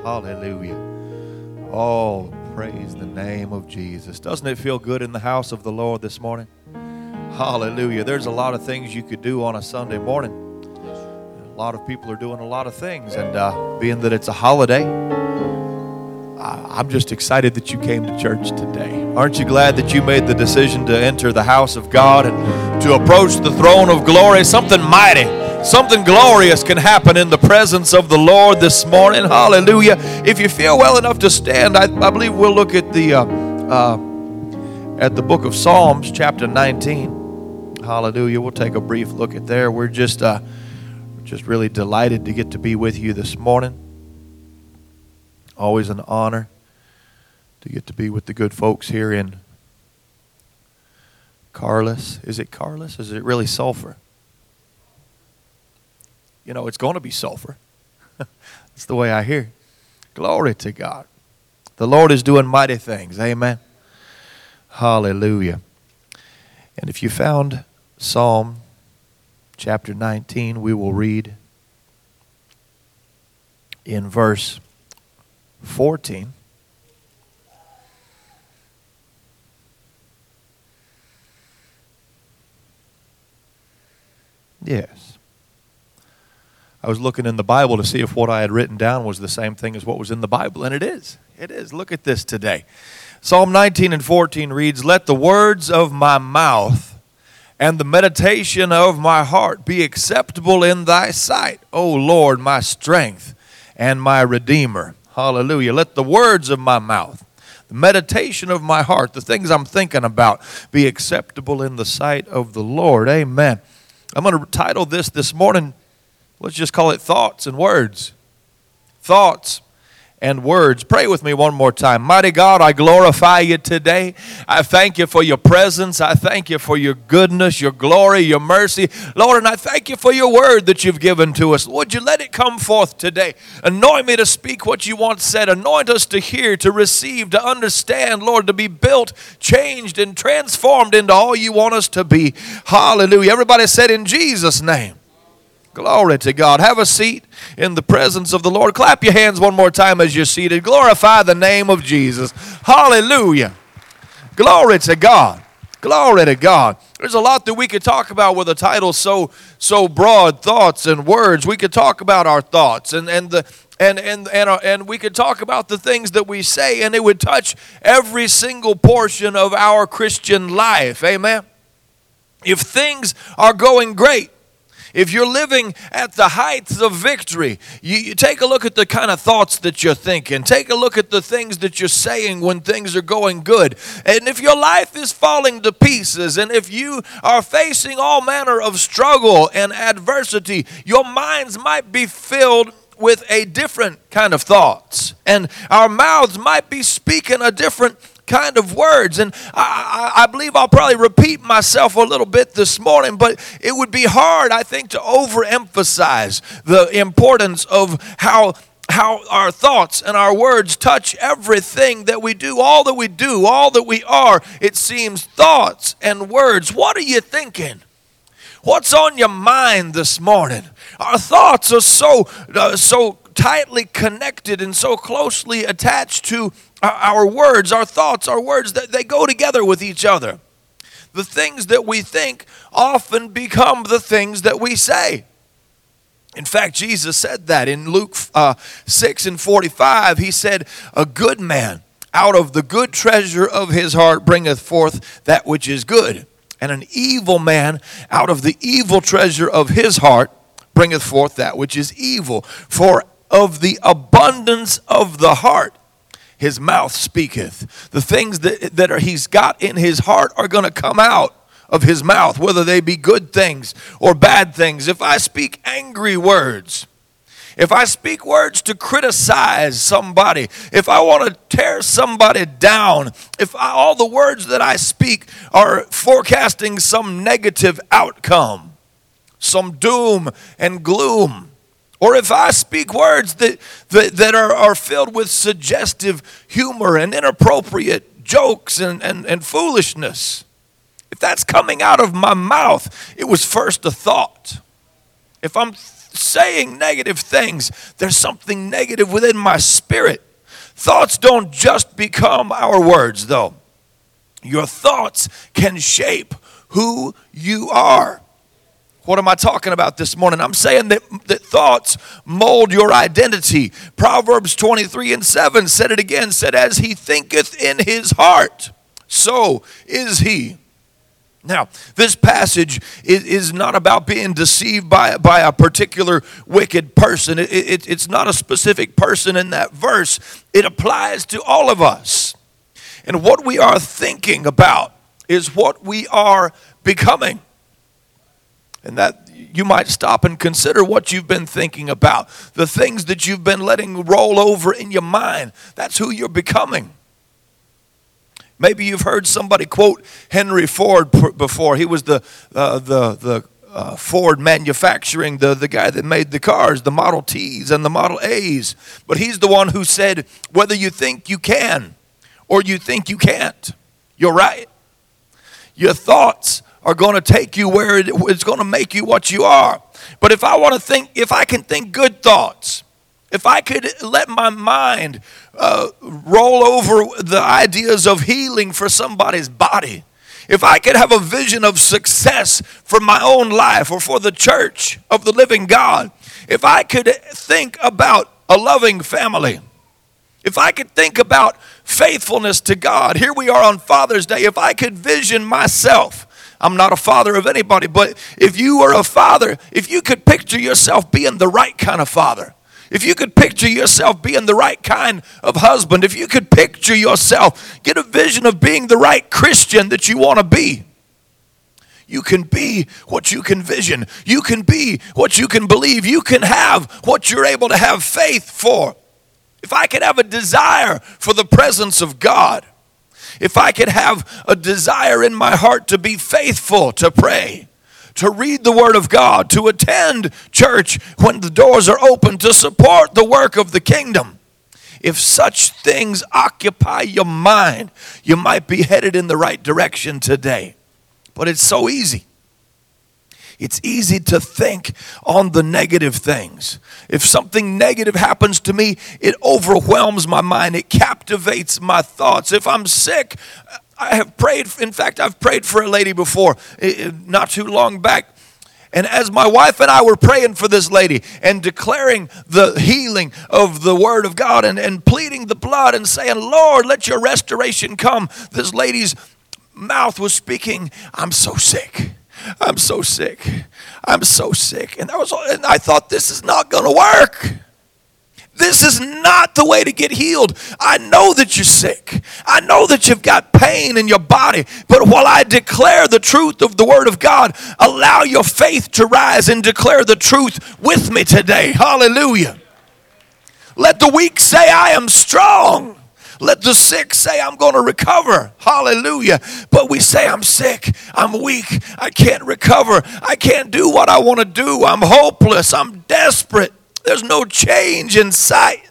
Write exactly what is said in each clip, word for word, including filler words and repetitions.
Hallelujah. Oh, praise the name of Jesus. Doesn't it feel good in the house of the Lord this morning? Hallelujah. There's a lot of things you could do on a Sunday morning. A lot of people are doing a lot of things, and uh, being that it's a holiday, I'm just excited that you came to church today. Aren't you glad that you made the decision to enter the house of God and to approach the throne of glory? Something mighty, something glorious can happen in the presence of the Lord this morning. Hallelujah. If you feel well enough to stand, I, I believe we'll look at the uh, uh, at the book of Psalms, chapter nineteen. Hallelujah. We'll take a brief look at there. We're just uh, just really delighted to get to be with you this morning. Always an honor to get to be with the good folks here in Carlos. Is it Carlos? Is it really Sulphur? You know, it's going to be Sulphur. That's the way I hear. Glory to God. The Lord is doing mighty things. Amen. Hallelujah. And if you found Psalm chapter nineteen, we will read in verse fourteen. Yes. I was looking in the Bible to see if what I had written down was the same thing as what was in the Bible, and it is. It is. Look at this today. Psalm nineteen and fourteen reads, "Let the words of my mouth and the meditation of my heart be acceptable in thy sight, O Lord, my strength and my Redeemer." Hallelujah. Let the words of my mouth, the meditation of my heart, the things I'm thinking about, be acceptable in the sight of the Lord. Amen. I'm going to title this this morning, let's just call it Thoughts and Words. Thoughts and words. Pray with me one more time. Mighty God, I glorify you today. I thank you for your presence. I thank you for your goodness, your glory, your mercy. Lord, and I thank you for your word that you've given to us. Would you let it come forth today? Anoint me to speak what you want said. Anoint us to hear, to receive, to understand, Lord, to be built, changed, and transformed into all you want us to be. Hallelujah. Everybody said in Jesus' name. Glory to God. Have a seat in the presence of the Lord. Clap your hands one more time as you're seated. Glorify the name of Jesus. Hallelujah. Glory to God. Glory to God. There's a lot that we could talk about with a title so so broad, thoughts and words. We could talk about our thoughts and and the and and and, uh, and we could talk about the things that we say, and it would touch every single portion of our Christian life. Amen. If things are going great, if you're living at the heights of victory, you, you take a look at the kind of thoughts that you're thinking. Take a look at the things that you're saying when things are going good. And if your life is falling to pieces, and if you are facing all manner of struggle and adversity, your minds might be filled with a different kind of thoughts. And our mouths might be speaking a different kind of words. And I, I, I believe I'll probably repeat myself a little bit this morning, but it would be hard, I think, to overemphasize the importance of how how our thoughts and our words touch everything that we do, all that we do, all that we are. It seems thoughts and words. What are you thinking? What's on your mind this morning? Our thoughts are so uh, so tightly connected and so closely attached to our, our words. Our thoughts, our words, that they go together with each other. The things that we think often become the things that we say. In fact, Jesus said that in Luke uh, six and forty-five. He said, "A good man out of the good treasure of his heart bringeth forth that which is good. And an evil man out of the evil treasure of his heart bringeth forth that which is evil. For of the abundance of the heart his mouth speaketh." The things that, that are, he's got in his heart are going to come out of his mouth, whether they be good things or bad things. If I speak angry words, if I speak words to criticize somebody, if I want to tear somebody down, if I, all the words that I speak are forecasting some negative outcome, some doom and gloom, or if I speak words that, that, that are, are filled with suggestive humor and inappropriate jokes and, and, and foolishness, if that's coming out of my mouth, it was first a thought. If I'm saying negative things, there's something negative within my spirit. Thoughts don't just become our words, though. Your thoughts can shape who you are. What am I talking about this morning? I'm saying that, that thoughts mold your identity. Proverbs twenty-three and seven said it again, said, as he thinketh in his heart, so is he. Now, this passage is, is not about being deceived by, by a particular wicked person. It, it, it's not a specific person in that verse. It applies to all of us. And what we are thinking about is what we are becoming. And that you might stop and consider what you've been thinking about. The things that you've been letting roll over in your mind. That's who you're becoming. Maybe you've heard somebody quote Henry Ford before. He was the uh, the the uh, Ford manufacturing, the, the guy that made the cars, the Model Ts and the Model As. But he's the one who said, whether you think you can or you think you can't, you're right. Your thoughts are going to take you where it, it's going to make you what you are. But if I want to think, if I can think good thoughts, if I could let my mind uh, roll over the ideas of healing for somebody's body, if I could have a vision of success for my own life or for the church of the living God, if I could think about a loving family, if I could think about faithfulness to God, here we are on Father's Day, if I could vision myself, I'm not a father of anybody, but if you were a father, if you could picture yourself being the right kind of father, if you could picture yourself being the right kind of husband, if you could picture yourself, get a vision of being the right Christian that you want to be, you can be what you can vision. You can be what you can believe. You can have what you're able to have faith for. If I could have a desire for the presence of God, if I could have a desire in my heart to be faithful, to pray, to read the Word of God, to attend church when the doors are open, to support the work of the kingdom. If such things occupy your mind, you might be headed in the right direction today. But it's so easy. It's easy to think on the negative things. If something negative happens to me, it overwhelms my mind. It captivates my thoughts. If I'm sick, I have prayed, in fact, I've prayed for a lady before, not too long back. And as my wife and I were praying for this lady and declaring the healing of the Word of God and, and pleading the blood and saying, Lord, let your restoration come, this lady's mouth was speaking, I'm so sick. I'm so sick. I'm so sick. And that was, and I thought, this is not going to work. This is not the way to get healed. I know that you're sick. I know that you've got pain in your body. But while I declare the truth of the Word of God, allow your faith to rise and declare the truth with me today. Hallelujah. Let the weak say, I am strong. Let the sick say, I'm going to recover. Hallelujah. But we say, I'm sick. I'm weak. I can't recover. I can't do what I want to do. I'm hopeless. I'm desperate. There's no change in sight.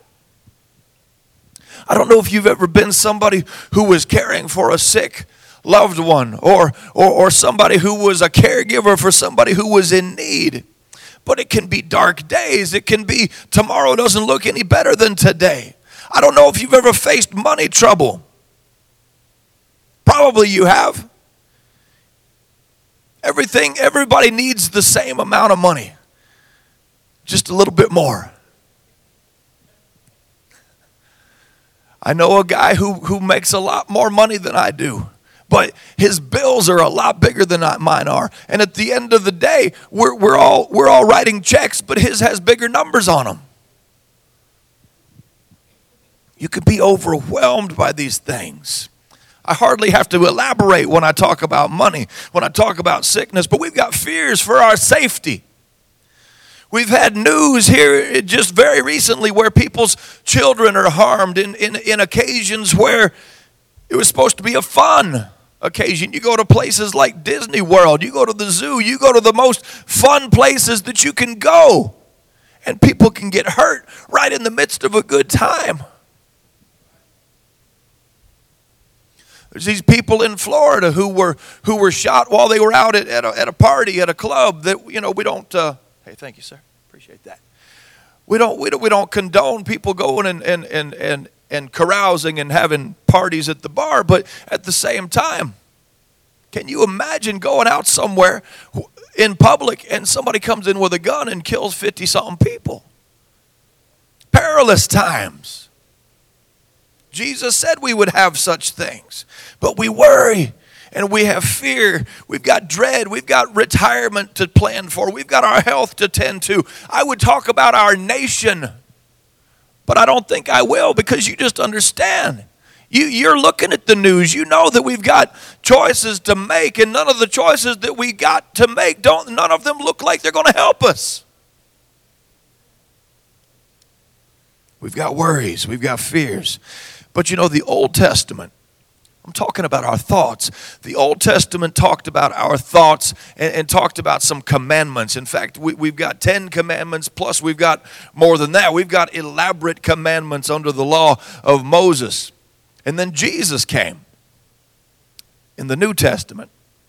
I don't know if you've ever been somebody who was caring for a sick loved one or, or, or somebody who was a caregiver for somebody who was in need. But it can be dark days. It can be tomorrow doesn't look any better than today. I don't know if you've ever faced money trouble. Probably you have. Everything, everybody needs the same amount of money. Just a little bit more. I know a guy who, who makes a lot more money than I do. But his bills are a lot bigger than mine are. And at the end of the day, we're, we're, all, we're all writing checks, but his has bigger numbers on them. You could be overwhelmed by these things. I hardly have to elaborate when I talk about money, when I talk about sickness, but we've got fears for our safety. We've had news here just very recently where people's children are harmed in, in, in occasions where it was supposed to be a fun occasion. You go to places like Disney World, you go to the zoo, you go to the most fun places that you can go, and people can get hurt right in the midst of a good time. There's these people in Florida who were who were shot while they were out at, at, a, at a party, at a club that, you know, we don't, uh, hey, thank you, sir. Appreciate that. We don't, we don't, we don't condone people going and, and, and, and, and carousing and having parties at the bar, but at the same time, can you imagine going out somewhere in public and somebody comes in with a gun and kills fifty-something people? Perilous times. Jesus said we would have such things, but we worry. And we have fear, we've got dread, we've got retirement to plan for, we've got our health to tend to. I would talk about our nation, but I don't think I will, because you just understand. You, you're looking at the news, you know that we've got choices to make, and none of the choices that we got to make, don't, none of them look like they're going to help us. We've got worries, we've got fears. But you know, the Old Testament, I'm talking about our thoughts. The Old Testament talked about our thoughts and, and talked about some commandments. In fact, we, we've got ten commandments, plus we've got more than that. We've got elaborate commandments under the law of Moses. And then Jesus came in the New Testament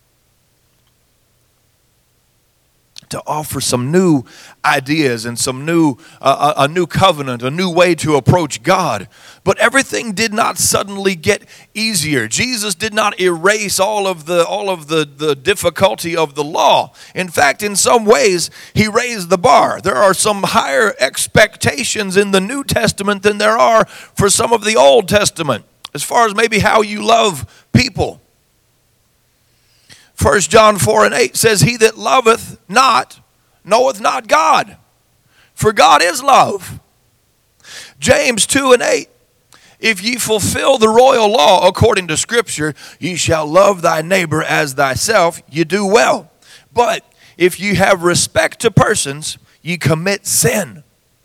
to offer some new ideas and some new, uh, a new covenant, a new way to approach God. But everything did not suddenly get easier. Jesus did not erase all of the all of the, the difficulty of the law. In fact, in some ways, he raised the bar. There are some higher expectations in the New Testament than there are for some of the Old Testament, as far as maybe how you love people. First John four and eight says, he that loveth not knoweth not God, for God is love. James two and eight, if ye fulfill the royal law according to Scripture, ye shall love thy neighbor as thyself, ye do well. But if ye have respect to persons, ye commit sin.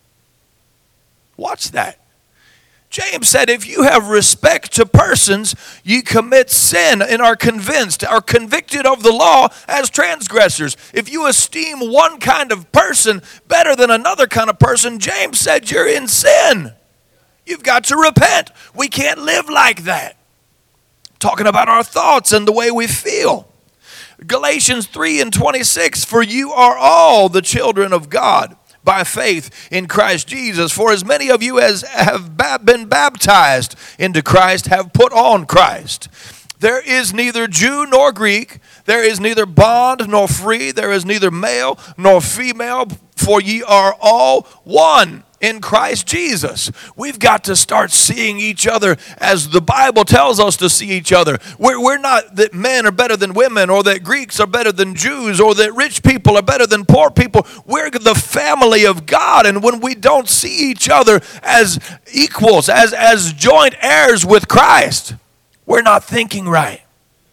Watch that. James said, if you have respect to persons, you commit sin and are convinced, are convicted of the law as transgressors. If you esteem one kind of person better than another kind of person, James said you're in sin. You've got to repent. We can't live like that. Talking about our thoughts and the way we feel. Galatians three and twenty-six, for you are all the children of God by faith in Christ Jesus. For as many of you as have been baptized into Christ have put on Christ. There is neither Jew nor Greek, there is neither bond nor free, there is neither male nor female, for ye are all one in Christ Jesus. We've got to start seeing each other as the Bible tells us to see each other. We're, we're not that men are better than women, or that Greeks are better than Jews, or that rich people are better than poor people. We're the family of God, and when we don't see each other as equals, as, as joint heirs with Christ, we're not thinking right.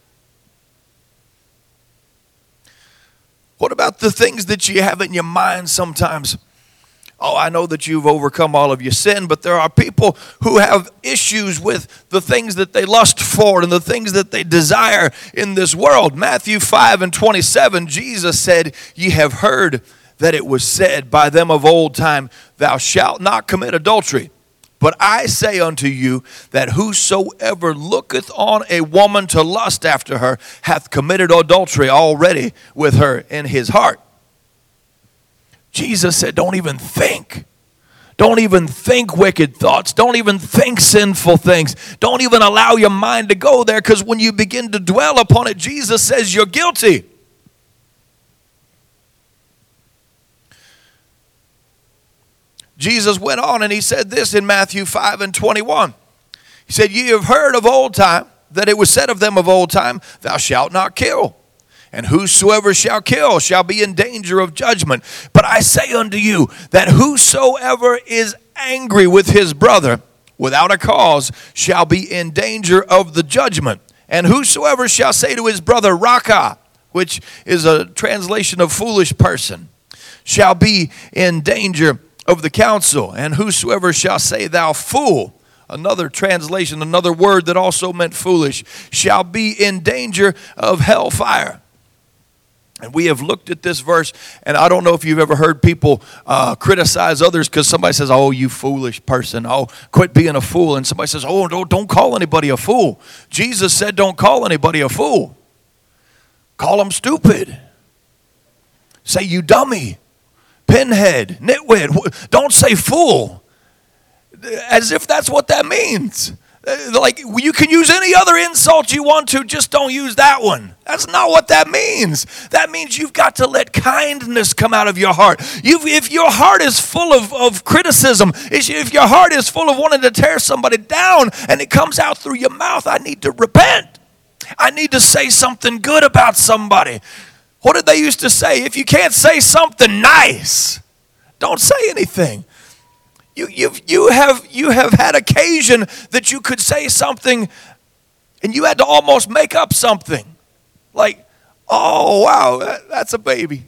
What about the things that you have in your mind sometimes? Oh, I know that you've overcome all of your sin, but there are people who have issues with the things that they lust for and the things that they desire in this world. Matthew five and twenty-seven, Jesus said, ye have heard that it was said by them of old time, thou shalt not commit adultery. But I say unto you that whosoever looketh on a woman to lust after her hath committed adultery already with her in his heart. Jesus said, don't even think. Don't even think wicked thoughts. Don't even think sinful things. Don't even allow your mind to go there, because when you begin to dwell upon it, Jesus says you're guilty. Jesus went on and he said this in Matthew five and twenty-one. He said, ye have heard of old time, that it was said of them of old time, thou shalt not kill. And whosoever shall kill shall be in danger of judgment. But I say unto you that whosoever is angry with his brother without a cause shall be in danger of the judgment. And whosoever shall say to his brother, Raka, which is a translation of foolish person, shall be in danger of the council. And whosoever shall say, thou fool, another translation, another word that also meant foolish, shall be in danger of hellfire. And we have looked at this verse, and I don't know if you've ever heard people uh, criticize others because somebody says, oh, you foolish person. Oh, quit being a fool. And somebody says, oh, don't, don't call anybody a fool. Jesus said don't call anybody a fool. Call them stupid. Say, you dummy. pinhead, nitwit. Don't say fool. As if that's what that means. Like, you can use any other insult you want to, just don't use that one. That's not what that means. That means you've got to let kindness come out of your heart. You've, if your heart is full of, of criticism, if your heart is full of wanting to tear somebody down and it comes out through your mouth, I need to repent. I need to say something good about somebody. What did they used to say? If you can't say something nice, don't say anything. You, you've, you, have, you have had occasion that you could say something and you had to almost make up something. Like, oh, wow, that, that's a baby.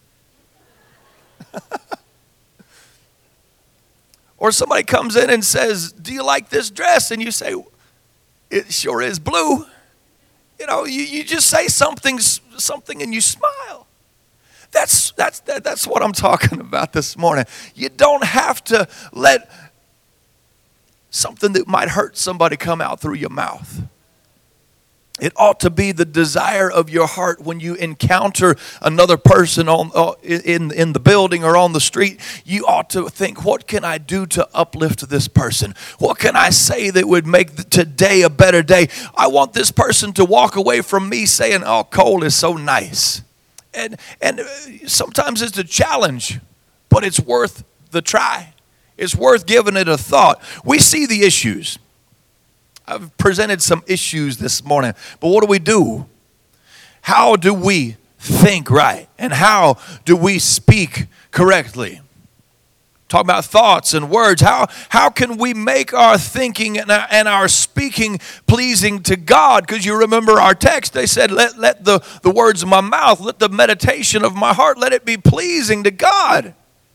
Or somebody comes in and says, do you like this dress? And you say, it sure is blue. You know, you, you just say something, something and you smile. That's, that's, that, that's what I'm talking about this morning. You don't have to let something that might hurt somebody come out through your mouth. It ought to be the desire of your heart when you encounter another person on uh, in, in the building or on the street. You ought to think, what can I do to uplift this person? What can I say that would make today a better day? I want this person to walk away from me saying, oh, Cole is so nice. And and sometimes it's a challenge, but it's worth the try. It's worth giving it a thought. We see the issues. I've presented some issues this morning, but what do we do? How do we think right? And how do we speak correctly? Talk about thoughts and words. How, how can we make our thinking and our, and our speaking pleasing to God? Because you remember our text, they said, let, let the, the words of my mouth, let the meditation of my heart, let it be pleasing to God.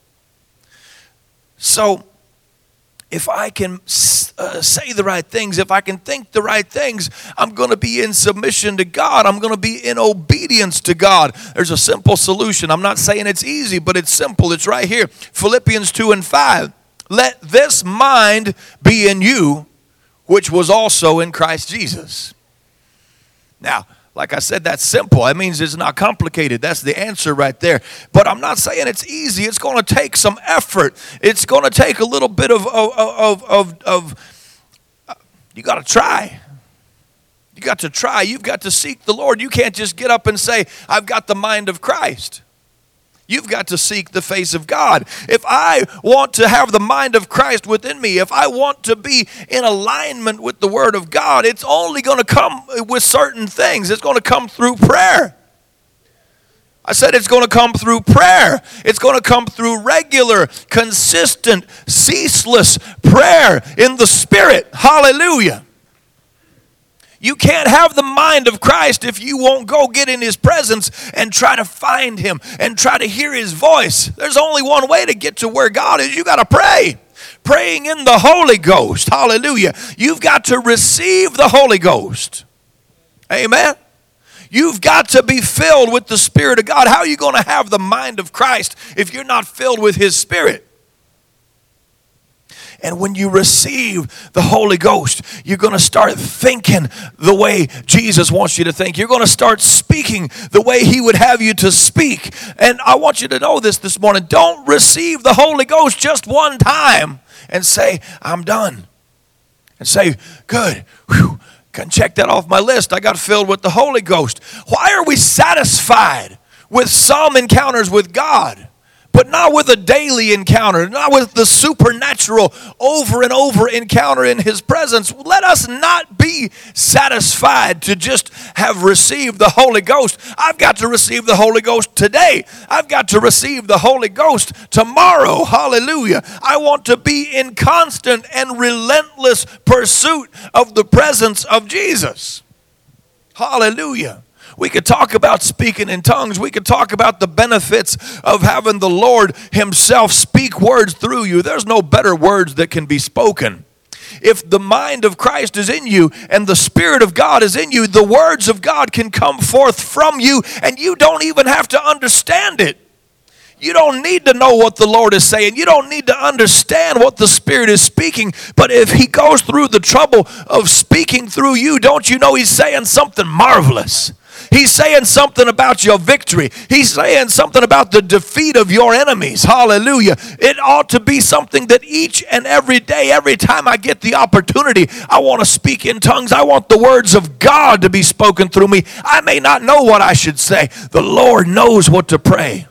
So, if I can uh, say the right things, if I can think the right things, I'm going to be in submission to God. I'm going to be in obedience to God. There's a simple solution. I'm not saying it's easy, but it's simple. It's right here. Philippians two and five. Let this mind be in you, which was also in Christ Jesus. Now, like I said, that's simple. That means it's not complicated. That's the answer right there. But I'm not saying it's easy. It's going to take some effort. It's going to take a little bit of, of, of, of, of uh, you got to try. You got to try. You've got to seek the Lord. You can't just get up and say, I've got the mind of Christ. You've got to seek the face of God. If I want to have the mind of Christ within me, if I want to be in alignment with the Word of God, it's only going to come with certain things. It's going to come through prayer. I said it's going to come through prayer. It's going to come through regular, consistent, ceaseless prayer in the Spirit. Hallelujah. You can't have the mind of Christ if you won't go get in His presence and try to find Him and try to hear His voice. There's only one way to get to where God is. You got to pray. Praying in the Holy Ghost. Hallelujah. You've got to receive the Holy Ghost. Amen. You've got to be filled with the Spirit of God. How are you going to have the mind of Christ if you're not filled with His Spirit? And when you receive the Holy Ghost, you're going to start thinking the way Jesus wants you to think. You're going to start speaking the way He would have you to speak. And I want you to know this this morning. Don't receive the Holy Ghost just one time and say, I'm done. And say, good, whew, can check that off my list. I got filled with the Holy Ghost. Why are we satisfied with some encounters with God, but not with a daily encounter, not with the supernatural over and over encounter in His presence? Let us not be satisfied to just have received the Holy Ghost. I've got to receive the Holy Ghost today. I've got to receive the Holy Ghost tomorrow. Hallelujah. I want to be in constant and relentless pursuit of the presence of Jesus. Hallelujah. We could talk about speaking in tongues. We could talk about the benefits of having the Lord Himself speak words through you. There's no better words that can be spoken. If the mind of Christ is in you and the Spirit of God is in you, the words of God can come forth from you and you don't even have to understand it. You don't need to know what the Lord is saying. You don't need to understand what the Spirit is speaking. But if He goes through the trouble of speaking through you, don't you know He's saying something marvelous? He's saying something about your victory. He's saying something about the defeat of your enemies. Hallelujah. It ought to be something that each and every day, every time I get the opportunity, I want to speak in tongues. I want the words of God to be spoken through me. I may not know what I should say. The Lord knows what to pray.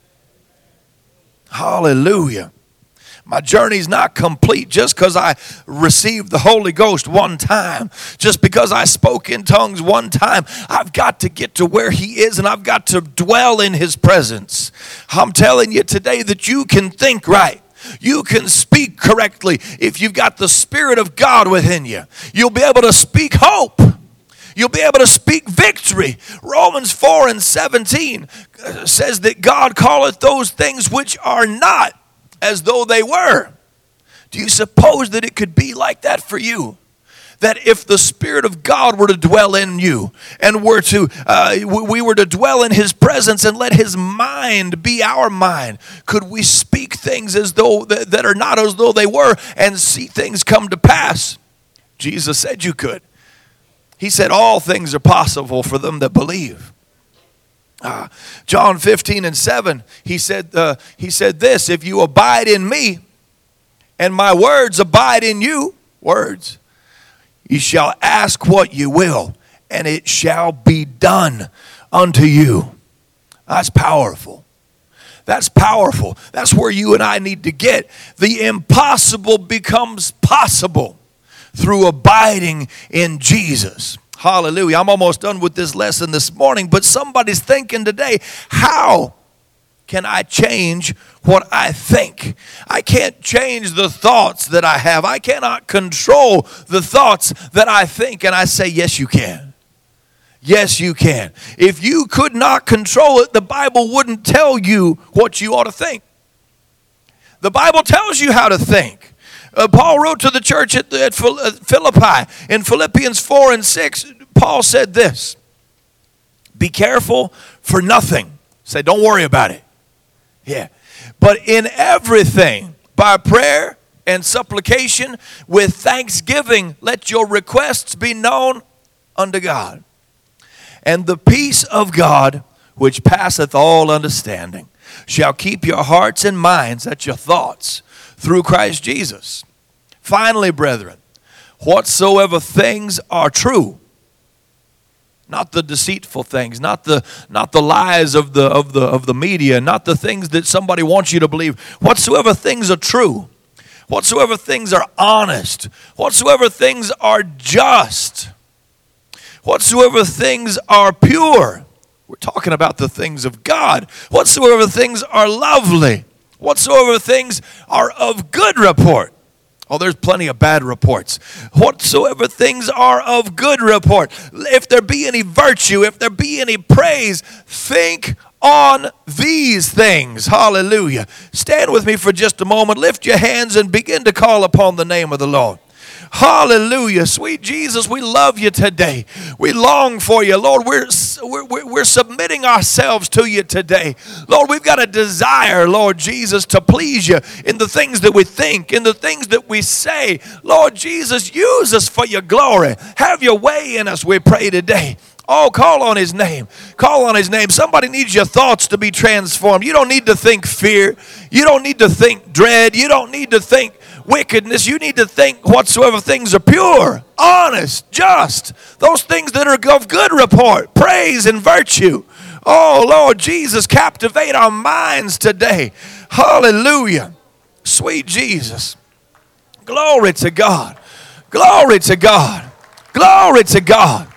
Hallelujah. My journey's not complete just because I received the Holy Ghost one time, just because I spoke in tongues one time. I've got to get to where He is, and I've got to dwell in His presence. I'm telling you today that you can think right. You can speak correctly if you've got the Spirit of God within you. You'll be able to speak hope. You'll be able to speak victory. Romans four and seventeen says that God calleth those things which are not as though they were. Do you suppose that it could be like that for you? That if the Spirit of God were to dwell in you, and were to uh, we were to dwell in His presence and let His mind be our mind, could we speak things as though that are not as though they were and see things come to pass? Jesus said you could. He said all things are possible for them that believe. Uh, John fifteen and seven, he said, uh, he said this, if you abide in me and my words abide in you, words, you shall ask what you will and it shall be done unto you. That's powerful. That's powerful. That's where you and I need to get. The impossible becomes possible through abiding in Jesus. Hallelujah. I'm almost done with this lesson this morning, but somebody's thinking today, how can I change what I think? I can't change the thoughts that I have. I cannot control the thoughts that I think. And I say, yes, you can. Yes, you can. If you could not control it, the Bible wouldn't tell you what you ought to think. The Bible tells you how to think. Uh, Paul wrote to the church at, at Philippi in Philippians four and six. Paul said this, be careful for nothing. Say, don't worry about it. Yeah. But in everything, by prayer and supplication, with thanksgiving, let your requests be known unto God. And the peace of God, which passeth all understanding, shall keep your hearts and minds, that's your thoughts, through Christ Jesus. Finally, brethren, whatsoever things are true, not the deceitful things, not the not the lies of the of the of the media, not the things that somebody wants you to believe. Whatsoever things are true, whatsoever things are honest, whatsoever things are just, whatsoever things are pure. We're talking about the things of God. Whatsoever things are lovely, whatsoever things are of good report. Oh, there's plenty of bad reports. Whatsoever things are of good report. If there be any virtue, if there be any praise, think on these things. Hallelujah. Stand with me for just a moment. Lift your hands and begin to call upon the name of the Lord. Hallelujah. Sweet Jesus, we love you today. We long for you. Lord, we're, we're, we're submitting ourselves to you today. Lord, we've got a desire, Lord Jesus, to please you in the things that we think, in the things that we say. Lord Jesus, use us for your glory. Have your way in us, we pray today. Oh, call on His name. Call on His name. Somebody needs your thoughts to be transformed. You don't need to think fear. You don't need to think dread. You don't need to think wickedness. You need to think whatsoever things are pure, honest, just, those things that are of good report, praise and virtue. Oh, Lord Jesus, captivate our minds today. Hallelujah. Sweet Jesus. Glory to God. Glory to God. Glory to God.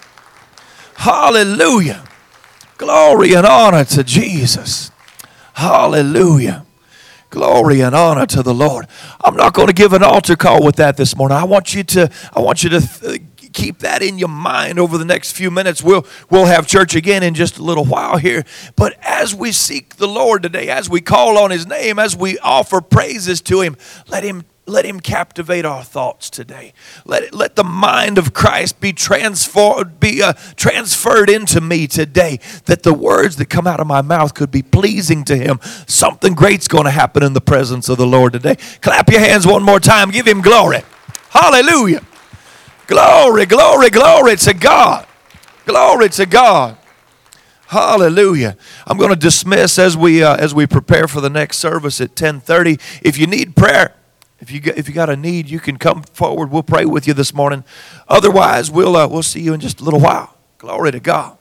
Hallelujah. Glory and honor to Jesus. Hallelujah. Glory and honor to the Lord. I'm not going to give an altar call with that this morning. I want you to, I want you to th- keep that in your mind over the next few minutes. We'll, we'll have church again in just a little while here. But as we seek the Lord today, as we call on His name, as we offer praises to Him, let Him Let Him captivate our thoughts today. Let it, let the mind of Christ be transformed, be uh, transferred into me today, that the words that come out of my mouth could be pleasing to Him. Something great's going to happen in the presence of the Lord today. Clap your hands one more time. Give Him glory. Hallelujah. Glory, glory, glory to God. Glory to God. Hallelujah. I'm going to dismiss as we uh, as we prepare for the next service at ten thirty. If you need prayer, if you if you got a need, you can come forward. We'll pray with you this morning. Otherwise, we'll uh, we'll see you in just a little while. Glory to God.